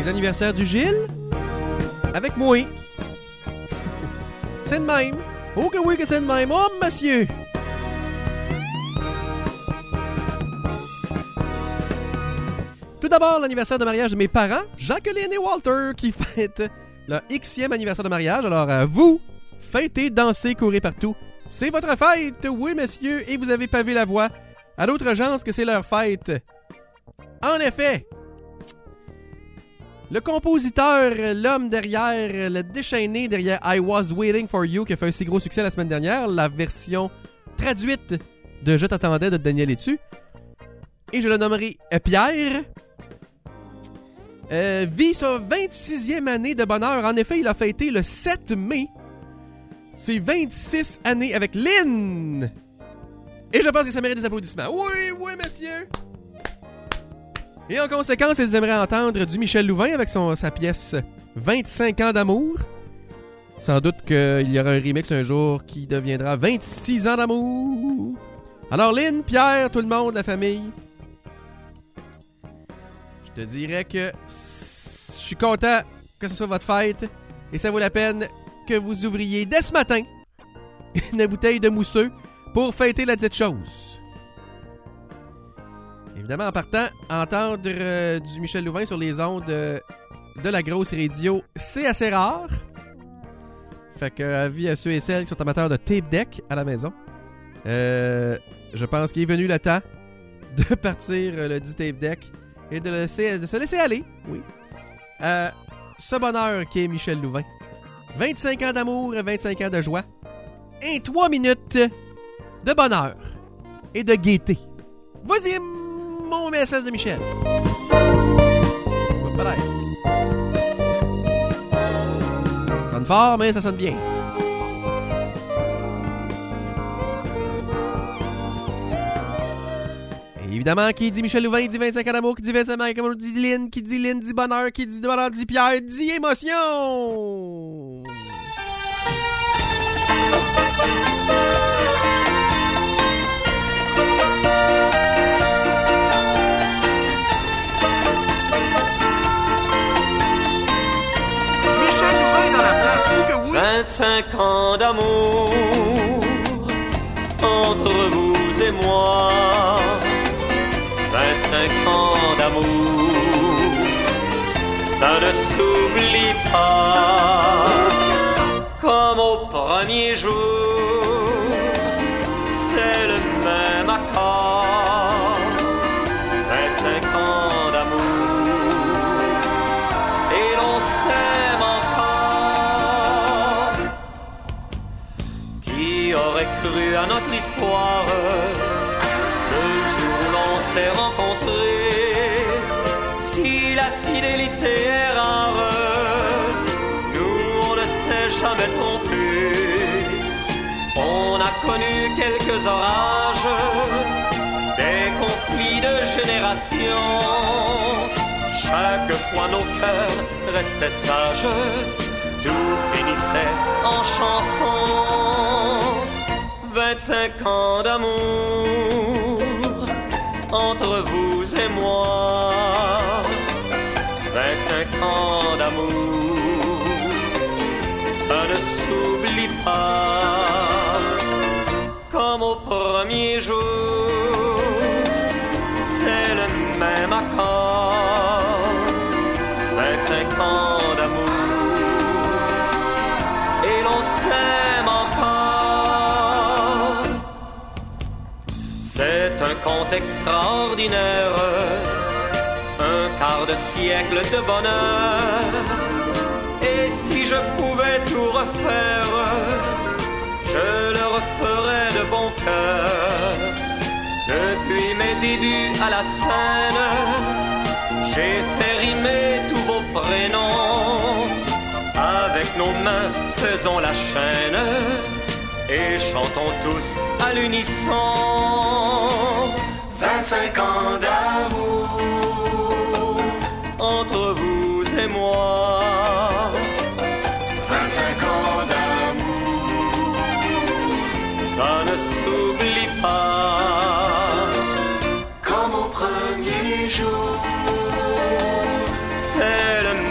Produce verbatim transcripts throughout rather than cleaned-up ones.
les anniversaires du Gilles avec moi. C'est de même. Oh que oui que c'est de même. Oh, monsieur! Tout d'abord, l'anniversaire de mariage de mes parents, Jacqueline et Walter, qui fêtent leur Xème anniversaire de mariage. Alors, euh, vous, fêtez, dansez, courez partout. C'est votre fête, oui, messieurs, et vous avez pavé la voie à d'autres gens que c'est leur fête. En effet, le compositeur, l'homme derrière, le déchaîné derrière I Was Waiting For You, qui a fait un si gros succès la semaine dernière, la version traduite de Je t'attendais de Daniel Etu, et je le nommerai Pierre, euh, vit sa vingt-sixième année de bonheur. En effet, il a fêté le sept mai ses vingt-six années avec Lynn. Et je pense que ça mérite des applaudissements. Oui, oui, monsieur! Et en conséquence, ils aimeraient entendre du Michel Louvain avec son, sa pièce vingt-cinq ans d'amour. Sans doute qu'il y aura un remix un jour qui deviendra vingt-six ans d'amour. Alors Lynn, Pierre, tout le monde, la famille, je te dirais que je suis content que ce soit votre fête et ça vaut la peine que vous ouvriez dès ce matin une bouteille de mousseux pour fêter la dite chose. Évidemment, en partant, entendre euh, du Michel Louvain sur les ondes euh, de la grosse radio, c'est assez rare. Fait que, avis à ceux et celles qui sont amateurs de tape deck à la maison, euh, je pense qu'il est venu le temps de partir euh, le dit tape deck et de, laisser, de se laisser aller, oui, à ce bonheur qui est Michel Louvain. vingt-cinq ans d'amour, vingt-cinq ans de joie et trois minutes de bonheur et de gaieté. Vas-y, mon message de Michel. Ça sonne fort, mais ça sonne bien. Et évidemment, qui dit Michel Louvain, dit vingt-cinq ans d'amour, qui dit vingt-cinq ans d'amour, dit Lynn, qui dit Lynn, dit bonheur, qui dit bonheur, dit Pierre, dit émotion. vingt-cinq ans d'amour entre vous et moi. Vingt-cinq ans d'amour, ça ne s'oublie pas. Comme au premier jour, c'est le même accord. Vingt-cinq ans d'amour, et l'on s'aime encore. Qui aurait cru à notre histoire le jour où l'on s'est rencontrés? Si la fidélité est rare, nous on ne s'est jamais trompé. On a connu quelques orages, des conflits de génération. Chaque fois nos cœurs restaient sages, tout finissait en chanson. Vingt-cinq ans d'amour entre vous et moi. Vingt-cinq ans d'amour, ça ne s'oublie pas. Comme au premier jour, c'est le même accord. Vingt-cinq ans d'amour, et l'on s'aime encore. C'est un conte extraordinaire, un quart de siècle de bonheur. Et si je pouvais tout refaire, je le referais de bon cœur. Depuis mes débuts à la scène, j'ai fait rimer tous vos prénoms. Avec nos mains, faisons la chaîne et chantons tous à l'unisson. Vingt-cinq ans d'amour entre vous et moi. Vingt-cinq ans d'amour, ça ne s'oublie pas. Comme au premier jour, c'est le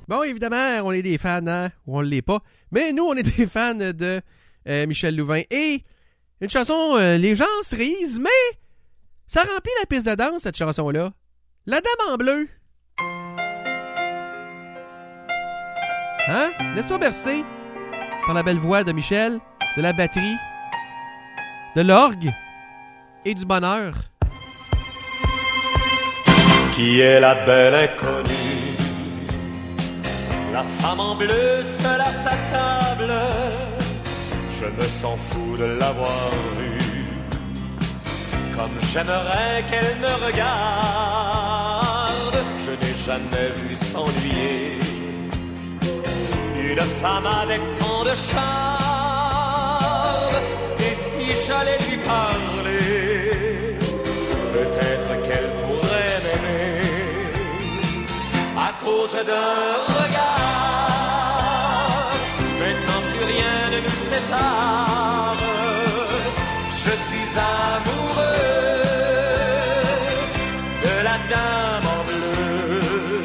Bon, évidemment, on est des fans, hein, ou on ne l'est pas. Mais nous, on est des fans de euh, Michel Louvain. Et une chanson, euh, les gens se risent, mais ça remplit la piste de danse, cette chanson-là. La Dame en bleu. Hein? Laisse-toi bercer par la belle voix de Michel, de la batterie, de l'orgue et du bonheur. Qui est la belle inconnue? La femme en bleu seule à sa table. Je me sens fou de l'avoir vue. Comme j'aimerais qu'elle me regarde. Je n'ai jamais vu s'ennuyer une femme avec tant de charme. Et si j'allais lui parler, peut-être qu'elle pourrait m'aimer. À cause d'un regard, maintenant plus rien ne nous sépare. Je suis amoureux de la dame en bleu.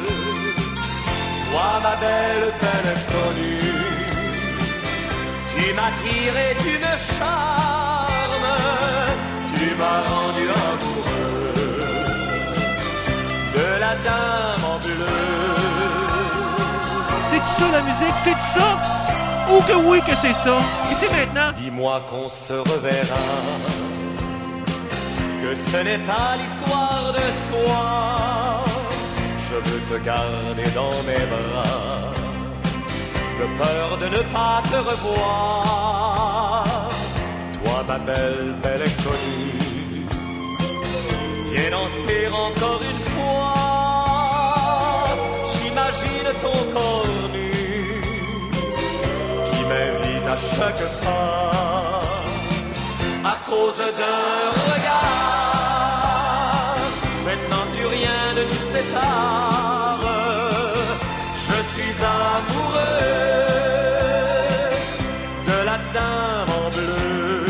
Toi, ma belle, belle inconnue, tu m'as tiré, tu me charmes, tu m'as rendu amoureux de la dame en bleu. C'est-tu ça la musique? C'est-tu ça? Oh que oui que c'est ça! Et c'est maintenant! Dis-moi qu'on se reverra, que ce n'est pas l'histoire de soi. Je veux te garder dans mes bras, de peur de ne pas te revoir. Toi, ma belle, belle inconnue, viens danser encore une fois. J'imagine ton corps nu qui m'invite à chaque pas. À cause d'un regard, maintenant plus rien ne nous sépare. Je suis amoureux de la dame en bleu.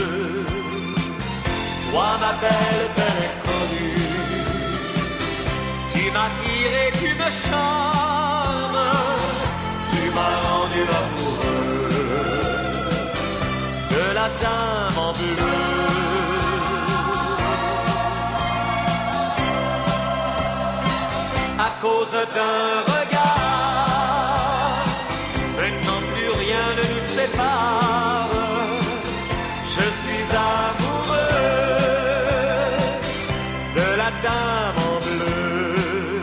Toi, ma belle, belle inconnue, tu m'as tiré, tu me charmes, tu m'as rendu amoureux de la dame en bleu. À cause d'un regard, maintenant plus rien ne nous sépare. Je suis amoureux de la dame en bleu.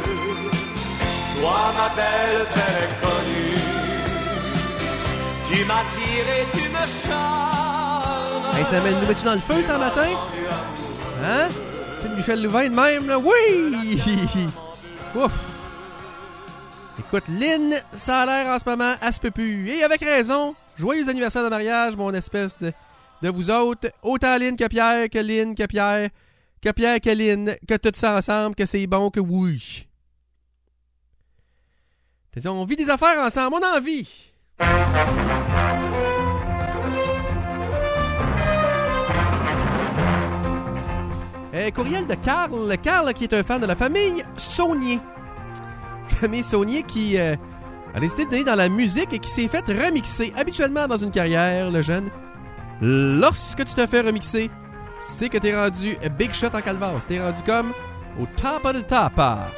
Toi, ma belle, belle inconnue, tu m'as tiré, tu me charmes. Hey, ça nous met-tu dans le feu, ça, matin? Hein? C'est Michel Louvain de même, là? Oui! Ouf! Écoute, Lynn, ça a l'air en ce moment, elle se peut plus. Et avec raison, joyeux anniversaire de mariage, mon espèce de, de vous autres. Autant Lynn que Pierre, que Lynn, que Pierre, que Pierre, que Lynn, que tout ça ensemble, que c'est bon, que oui. C'est-à-dire, on vit des affaires ensemble, on en vit. Euh, courriel de Carl. Carl qui est un fan de la famille Saunier. Famille Saunier qui euh, a décidé de donner dans la musique et qui s'est fait remixer. Habituellement dans une carrière, le jeune, lorsque tu te fais remixer, c'est que t'es rendu big shot en calvaire. T'es rendu comme au top of the top.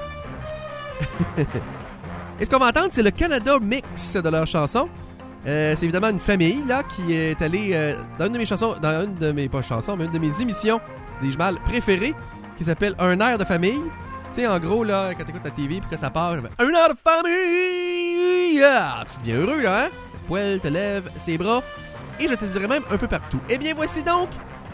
Et ce qu'on va entendre, c'est le Canada Mix de leur chanson. Euh, c'est évidemment une famille là qui est allée euh, dans une de mes chansons, dans une de mes pas chansons, mais une de mes émissions, dis-je mal, préférées, qui s'appelle Un air de famille. Tu sais, en gros, là, quand t'écoutes la T V, puis que ça part, je fais Un air de famille! Ah, tu deviens heureux, là, hein? Le poil te lève ses bras, et je te dirais même un peu partout. Eh bien, voici donc!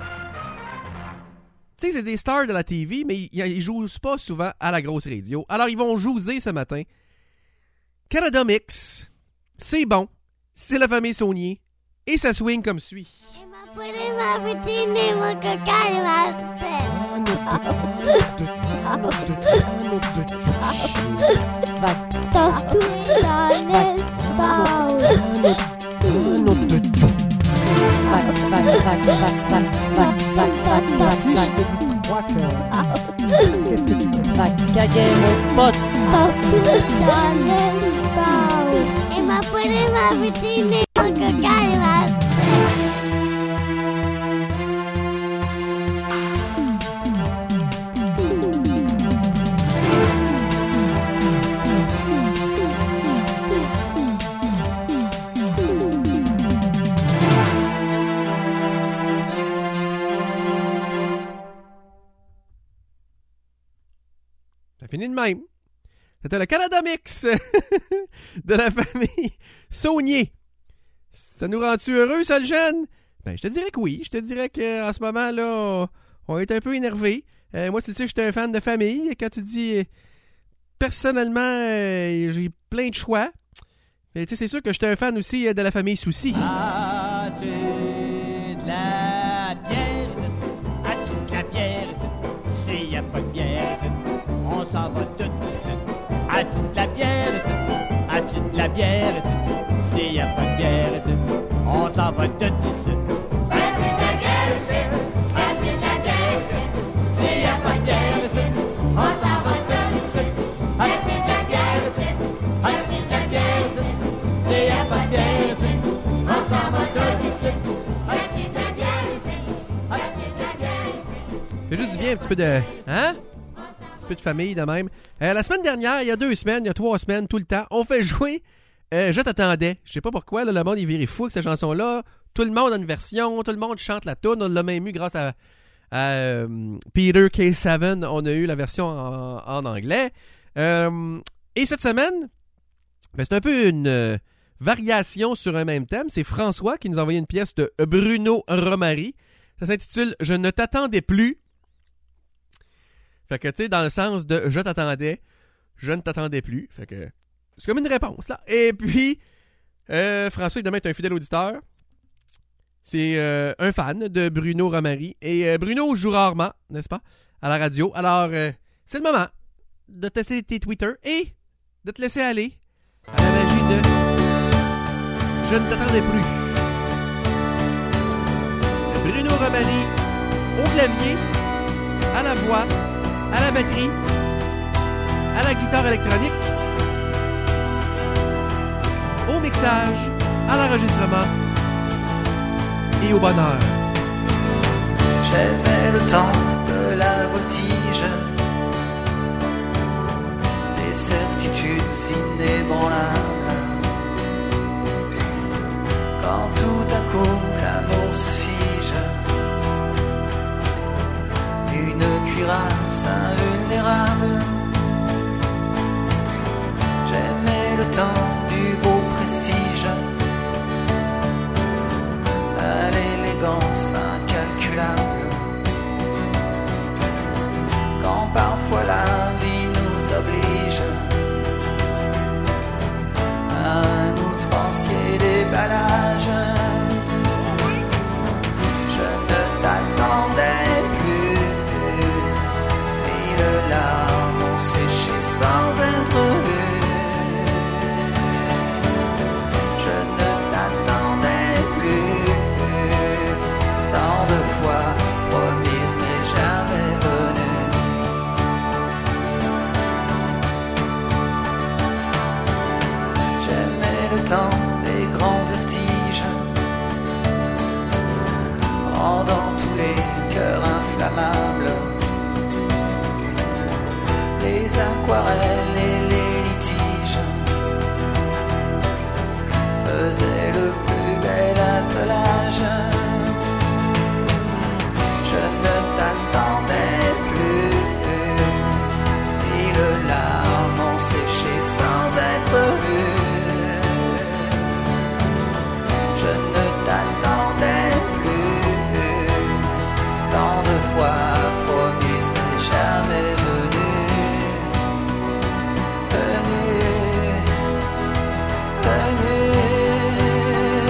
Tu sais, c'est des stars de la T V, mais ils, ils jouent pas souvent à la grosse radio. Alors, ils vont jouer ce matin. Canada Mix, c'est bon, c'est la famille Saunier, et ça swing comme suit. Qu'est-ce que tu veux? Va caguer mon pote. ma vicine Uncle Calvas. Ça finit de même. C'était le Canada Mix de la famille Saunier. Ça nous rend-tu heureux, ça, le jeune? Ben, je te dirais que oui. Je te dirais qu'en ce moment, là, on est un peu énervé. Euh, moi, tu sais, je suis un fan de famille. Quand tu dis, personnellement, euh, j'ai plein de choix. Mais tu sais, c'est sûr que je suis un fan aussi de la famille Souci. As-tu de la bière ici? As-tu de la bière ici? S'il n'y a pas de bière ici, on s'en va tout ici. As-tu de la bière ici? As-tu de la bière ici? S'il n'y a pas de bière ici, on s'en va tout ici. As-tu de la bière ici? As-tu de la bière ici? S'il n'y a pas de bière ici, on s'en va tout ici. As-tu de la bière ici? As-tu de la bière ici? S'il n'y a pas de bière ici, on s'en va tout ici. As-tu de la bière ici? As-tu de la bière ici? C'est juste du bien, un petit peu de... Hein? Un petit peu de famille, de même. Euh, la semaine dernière, il y a deux semaines, il y a trois semaines, tout le temps, on fait jouer euh, Je t'attendais. Je sais pas pourquoi, là, le monde est viré fou avec cette chanson-là. Tout le monde a une version, tout le monde chante la toune. On l'a même eu grâce à, à euh, Peter K sept. On a eu la version en, en anglais. Euh, et cette semaine, ben, c'est un peu une euh, variation sur un même thème. C'est François qui nous a envoyé une pièce de Bruno Romari. Ça s'intitule « Je ne t'attendais plus ». Fait que, tu sais, dans le sens de « je t'attendais », je ne t'attendais plus. Fait que c'est comme une réponse, là. Et puis, euh, François, évidemment, est un fidèle auditeur. C'est euh, un fan de Bruno Romari. Et euh, Bruno joue rarement, n'est-ce pas, à la radio. Alors, euh, c'est le moment de tester tes Twitter et de te laisser aller à la magie de « Je ne t'attendais plus ». Bruno Romari au clavier, à la voix, à la batterie, à la guitare électronique, au mixage, à l'enregistrement et au bonheur. J'aimais le temps de la voltige, des certitudes inébranlables. Quand tout à coup l'amour se fige, une cuirasse invulnérable. J'aimais le temps du beau prestige, à l'élégance incalculable. Quand parfois la vie nous oblige à un outrancier déballage, je ne t'attendais plus. Mille larmes ont séché sans être vues. Je ne t'attendais plus. Tant de fois promise mais jamais venue. J'aimais le temps des grands vertiges, rendant tous les cœurs inflammables. Les aquarelles et les litiges faisaient le plus bel attelage. Je ne t'attendais plus. Mille larmes ont séché sans être vues. Je ne t'attendais plus. Tant de fois promise mais jamais venue. Venue, venue.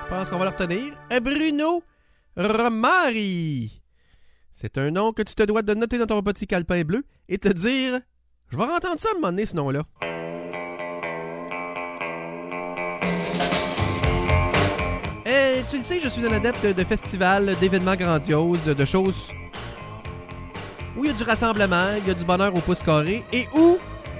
Je pense qu'on va le retenir. Bruno Romari. C'est un nom que tu te dois de noter dans ton petit calepin bleu et te dire « Je vais entendre ça à un moment donné, ce nom-là. » Et tu le sais, je suis un adepte de festivals, d'événements grandioses, de choses où il y a du rassemblement, il y a du bonheur au pouce carré et où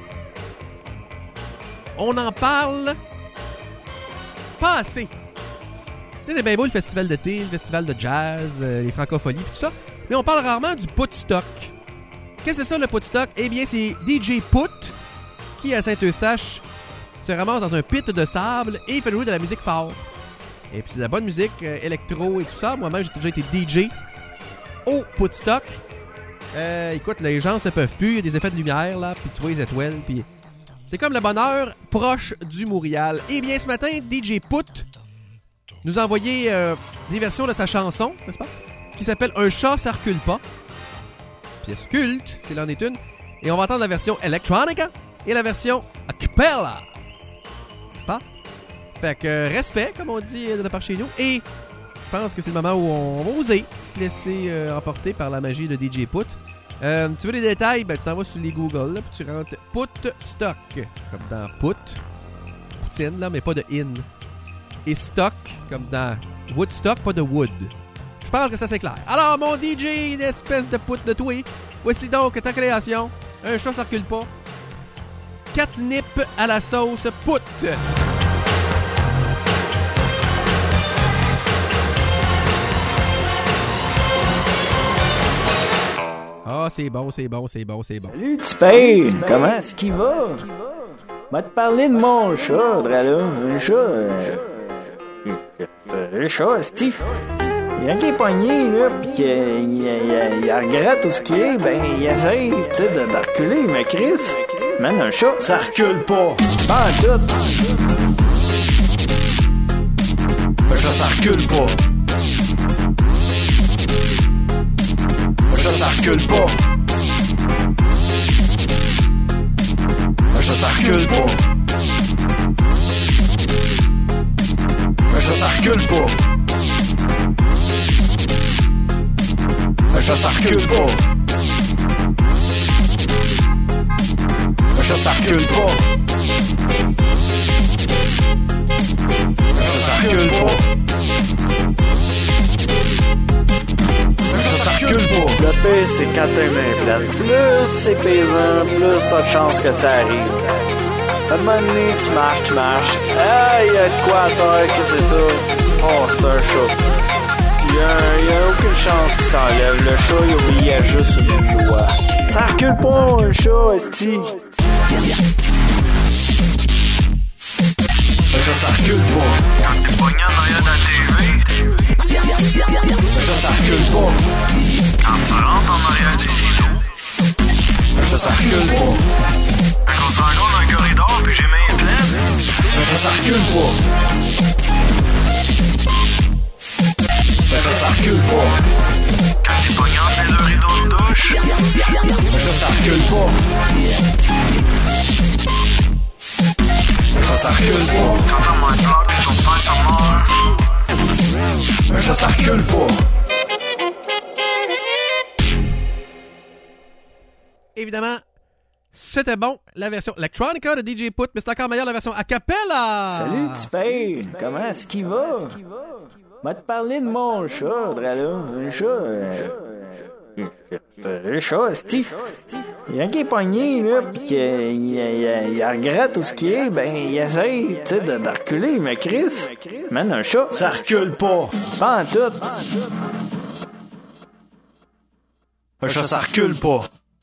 on en parle pas assez. Tu sais, c'est bien beau le festival d'été, le festival de jazz, euh, les francopholies, tout ça, mais on parle rarement du Pootstock. Qu'est-ce que c'est ça le Pootstock? Eh bien, c'est D J Poot qui, à Saint-Eustache, se ramasse dans un pit de sable et fait jouer de la musique fort. Et puis c'est de la bonne musique, euh, électro et tout ça. Moi-même, j'ai déjà été D J au Pootstock. Euh, écoute, les gens se peuvent plus, il y a des effets de lumière, là, puis tu vois les étoiles, puis c'est comme le bonheur proche du Montréal. Eh bien, ce matin, D J Poot nous a envoyé euh, des versions de sa chanson, n'est-ce pas? Qui s'appelle Un chat, ça recule pas. Pièce culte, s'il en est une. Et on va entendre la version Electronica et la version a cappella. N'est-ce pas? Fait que euh, respect, comme on dit de la part chez nous. Et je pense que c'est le moment où on va oser se laisser euh, emporter par la magie de D J Poot. Euh, tu veux les détails? Ben, tu t'en vas sur les Google, là, puis tu rentres Pootstock, comme dans Poot, Poutine, là, mais pas de in. Et stock, comme dans Woodstock, pas de wood. Je pense que ça c'est clair. Alors, mon D J, une espèce de Poot de toi, voici donc ta création. Un chat, ça recule pas. Catnip à la sauce Poot. Ah, c'est bon, c'est bon, c'est bon, c'est bon. Salut, Tipper! Comment est-ce qu'il va? Va te parler de mon chat, Drala. Un chat... Euh... Un chat, Steve. Il y a un qui est pogné, là, pis qu'il il, il, il regrette tout ce qui est, ben, il essaye, tu sais, de, de reculer, mais Chris, man, un chat, ça recule pas. Pas en tout. Un chat, ça recule pas. Un chat, ça recule pas. Un chat, ça recule pas. Un chat, ça recule pas. Un chat, ça recule pas. Un chat, ça recule pas. Un chat, ça recule pas. Un chat, ça recule pas. Le pire, c'est quand t'es main plate. Plus c'est pesant, plus t'as de chance que ça arrive. À un moment donné, tu marches, tu marches. Ah, il y a de quoi à terre, qu'est-ce que c'est ça? Oh, c'est un chat. Il y a, y a aucune chance qu'il s'enlève. Le chat, il oubliait juste une loi. Ça recule pas, un chat, esti. Un chat, ça recule pas. Quand t'es pogné en arrière de la T V. Un chat, ça recule pas. Quand tu rentres en arrière des rideaux. Un chat, ça recule pas. Quand on se rencontre dans le corridor puis j'ai main pleine. Un chat, ça recule pas. Un chat, ça recule pas. Quand t'es pogné entre les deux rideaux de douche. Un chat, ça recule pas. Un chat, ça recule pas. Quand t'as moins de fleurs pis ton frère ça meurt. Un chat, ça recule pas. Évidemment, c'était bon, la version Electronica de D J Poot, mais c'est encore meilleur la version a cappella. Salut, Tipper! Comment est-ce qu'il va? Va te parler de mon chat, Drala. Un chat... Euh... Un chat, Steve. Il y a un qui est pogné, là, pis qu'il il, il, il regrette tout ce qui est, ben, il essaye, tu sais, de, de reculer, mais Chris, man, un chat, ça recule pas. Pas en tout. Un chat, ça recule pas.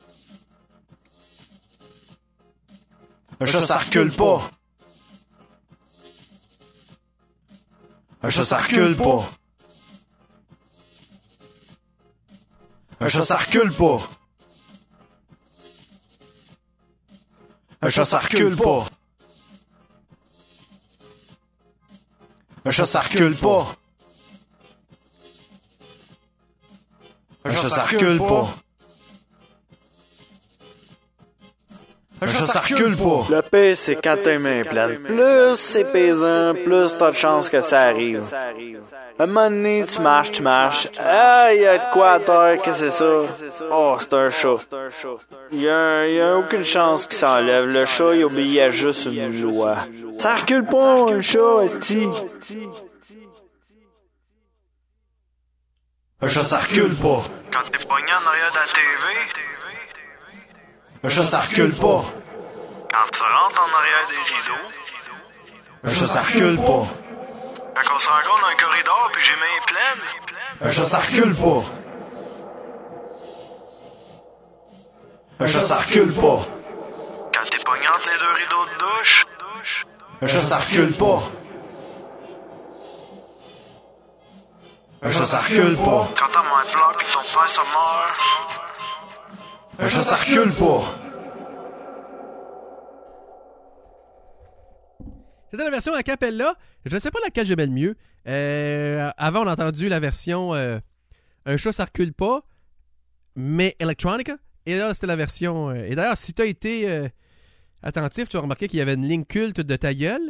Un chat, ça recule pas. Un chat, ça recule pas. Un chat, ça recule pas. Un chat, ça recule pas. Un chat, ça recule pas. Un chat, ça recule pas. Un chat, ça recule pas. Le pire, c'est quand t'as une main pleine. Plus c'est pesant, plus t'as de chances que ça arrive. Un moment donné, tu marches, tu marches. Ah, il y a de quoi à terre, qu'est-ce que c'est ça? Oh, c'est un chat. Il y a, y a aucune chance qu'il s'enlève. Le chat, il obéit à juste une loi. Ça recule pas, un chat, esti. Un chat, ça recule pas. Quand t'es pogné en arrière de la T V, un chat, ça recule pas. Quand tu rentres en arrière des rideaux, un chat, ça recule pas. Quand on se rencontre dans un corridor puis j'ai main pleine, un chat, ça recule pas. Un chat, ça recule pas. Quand t'es pogné entre les deux rideaux de douche, un chat, ça recule pas. Un chat, ça recule pas. Quand ta mère pleure pis ton père se meurt, un chat, ça recule pas. C'était la version a cappella. Je ne sais pas laquelle j'aimais le mieux. Euh, avant, on a entendu la version euh, Un chat, ça recule pas, mais Electronica. Et là, c'était la version... Euh, et d'ailleurs, si tu as été euh, attentif, tu as remarqué qu'il y avait une ligne culte de ta gueule.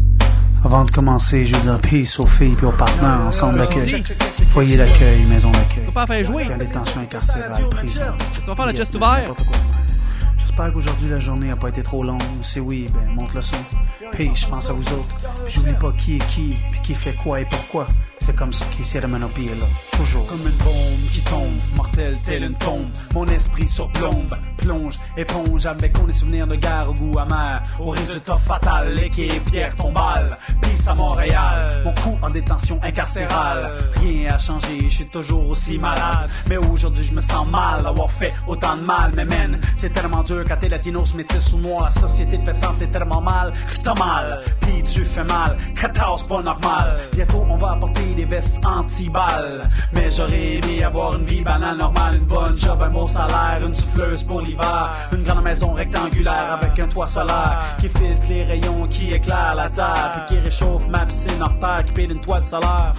Avant de commencer, je veux dire peace aux filles et aux partenaires, ensemble d'accueil. Foyer d'accueil, maison d'accueil. Tu vas pas faire jouer. La détention incarcérale, prison. Tu vas faire le geste ouvert. J'espère qu'aujourd'hui la journée n'a pas été trop longue. Si oui, ben monte le son. Puis je pense à vous autres. Puis j'oublie pas qui est qui, puis qui fait quoi et pourquoi. C'est comme ça qu'ici la Manopie est là. Toujours. Comme une bombe qui tombe, mortelle telle une tombe. Mon esprit surplombe, plonge, éponge avec mes souvenirs de guerre au goût amer. Au résultat fatal, l'équipe Pierre tombale. Peace à Montréal, mon coup en détention incarcérale. Rien a changé, je suis toujours aussi malade. Mais aujourd'hui je me sens mal d'avoir fait autant de mal. Mais man, c'est tellement dur quand t'es latinos, métis ou noir. La société te fait sentir tellement mal que t'as mal, puis tu fais mal, quatorze pas normal. Bientôt on va apporter des vestes anti-balles. Mais j'aurais aimé avoir une vie banale normale, une bonne job, un bon salaire, une souffleuse pour l'hiver, une grande maison rectangulaire avec un toit solaire qui filtre les rayons, qui éclaire la terre, puis qui réchauffe ma piscine hors terre, qui paye d'une toile solaire.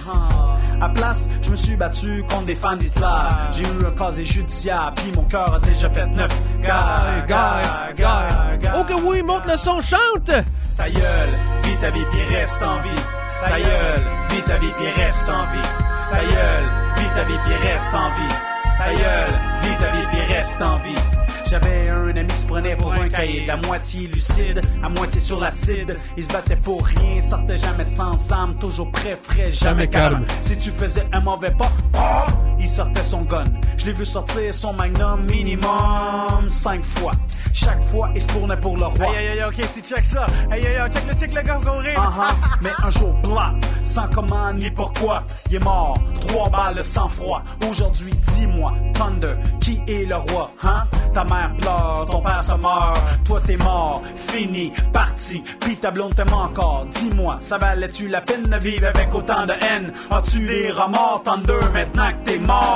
À place, je me suis battu contre des fans d'Hitler. J'ai eu un casier judiciaire, puis mon cœur a déjà fait neuf. Gare, gare, gare, gare. Oh que oui, monte le son, chante! Ta gueule, vis ta vie puis reste en vie. Ta gueule, vis ta vie puis reste en vie. Ta gueule, vis ta vie puis reste en vie. Ta gueule, vis ta vie puis reste en vie. J'avais un ami qui se prenait pour un caïd, à moitié lucide, à moitié sur l'acide. Il se battait pour rien, sortait jamais sans âme, toujours prêt, frais, jamais, jamais calme. calme. Si tu faisais un mauvais pas, oh, il sortait son gun. Je l'ai vu sortir son magnum minimum cinq fois. Chaque fois, il se tournait pour le roi. Aïe, aïe, aïe, ok, si check ça. Aïe, aïe, aïe, check le, check le gars courir. Uh-huh. Mais un jour blanc, sans commande ni pourquoi, il est mort, trois balles de sang-froid. Aujourd'hui, dis-moi, Thunder, qui est le roi, hein? Ta mère pleure, ton père se meurt, toi t'es mort, fini, parti, puis ta blonde t'aime encore. Dis-moi, ça valait-tu la peine de vivre avec autant de haine? As-tu des remords, Thunder, maintenant que t'es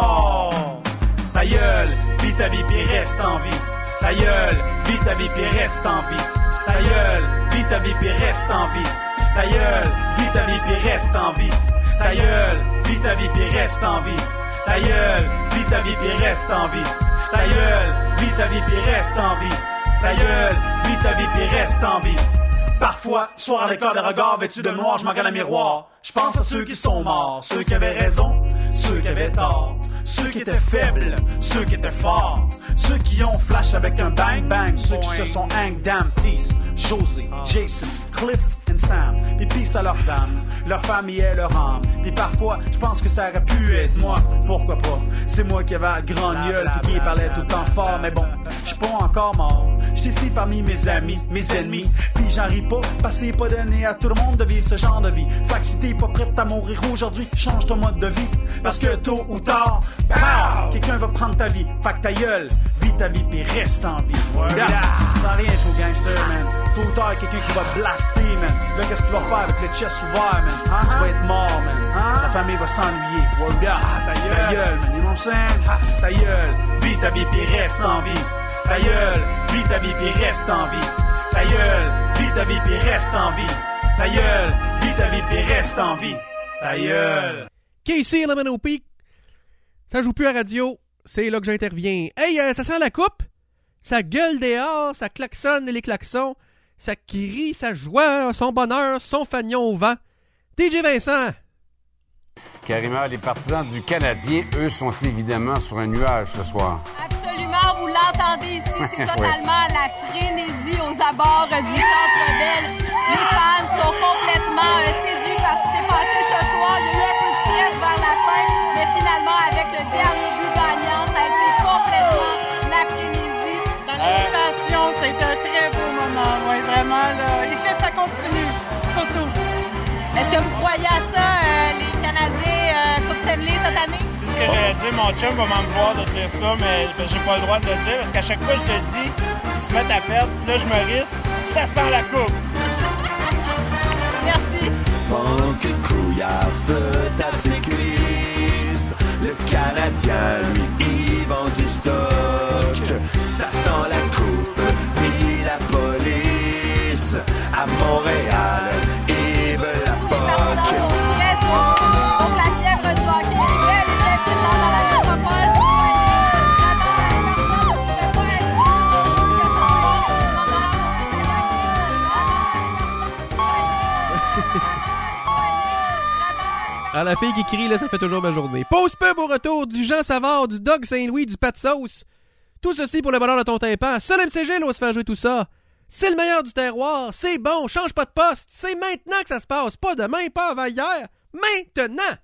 mort? Ta gueule, vis ta vie puis reste en vie. Ta gueule, vis ta vie puis reste en vie. Ta gueule, vis ta vie puis reste en vie. Ta gueule, vis ta vie puis reste en vie. Ta gueule, vis ta vie puis reste en vie. Ta gueule, vis ta vie puis reste en vie. Ta gueule, vis ta vie puis reste en vie. Ta gueule, vis ta vie puis reste en vie. Parfois, soir à l'école des regards vêtus de noir, je me regarde à miroir. Je pense à ceux qui sont morts, ceux qui avaient raison, ceux qui avaient tort, ceux qui étaient faibles, ceux qui étaient forts, ceux qui ont flash avec un bang bang, ceux qui se sont hang damn peace, José, Jason, Cliff and Sam, puis peace à leur dame, leur famille et leur âme. Puis parfois, je pense que ça aurait pu être moi, pourquoi pas. C'est moi qui avais la grande gueule puis qui parlait tout le temps fort, mais bon, je suis pas encore mort. J'étais ici parmi mes amis, mes ennemis, puis j'en ris pas, parce que c'est pas donné à tout le monde de vivre ce genre de vie. Fait que si t'es pas prête à mourir aujourd'hui, change ton mode de vie, parce que tôt ou tard, pow, quelqu'un va prendre ta vie. Fait que ta gueule, vis ta vie puis reste en vie. Yeah. Ça n'a rien de faux gangster, man. Tôt ou tard, quelqu'un qui va te blaster, man. Là, qu'est-ce que tu vas faire avec le chest ouvert, man? Hein? Tu vas être mort, man. Hein? La famille va s'ennuyer. Word up. Ah, ta gueule, ta gueule, man. You know what I'm saying? Ah, ta gueule, vis ta vie puis reste en vie. Ta gueule, vis ta vie puis reste en vie. Ta gueule, vis ta vie puis reste en vie. Ta gueule, vis ta vie puis reste en vie. Ta gueule. Casey, la Manopie. Ça joue plus à radio. C'est là que j'interviens. Hey, euh, ça sent la coupe? Ça gueule dehors, ça klaxonne les klaxons, ça crie sa joie, son bonheur, son fanion au vent. D J Vincent! Karima, les partisans du Canadien, eux, sont évidemment sur un nuage ce soir. Absolument, vous l'entendez ici, c'est totalement la frénésie aux abords du Centre Bell. Les fans sont complètement euh, séduits par ce qui s'est passé ce soir. Il y a eu un peu de stress vers la fin, mais finalement, avec le dernier but gagnant, ça a été complètement la frénésie. Dans l'animation, euh... ça a été un très beau moment, oui, vraiment, là. Et que ça continue, surtout. Est-ce que vous croyez à ça, euh, les Canadiens euh, Coupe Stanley cette année? C'est ce que j'allais dire. Mon chum va m'en vouloir de dire ça, mais j'ai pas le droit de le dire parce qu'à chaque fois que je le dis, ils se mettent à perdre. Là, je me risque. Ça sent la coupe. Merci. Pendant que Couillard se tape ses cuisses, le Canadien, lui, il vend du stock. Ça sent la coupe, puis la police à Montréal. Donc la fièvre du hockey, elle est présente dans la métropole. Ah, la fille qui crie, là, ça fait toujours ma journée. Pause pub au retour du Jean Savard, du Doug Saint-Louis, du Pat Sauce. Tout ceci pour le bonheur de ton tympan. Seul M C G, là, on va se faire jouer tout ça. C'est le meilleur du terroir, c'est bon, change pas de poste, c'est maintenant que ça se passe, pas demain, pas avant hier, maintenant!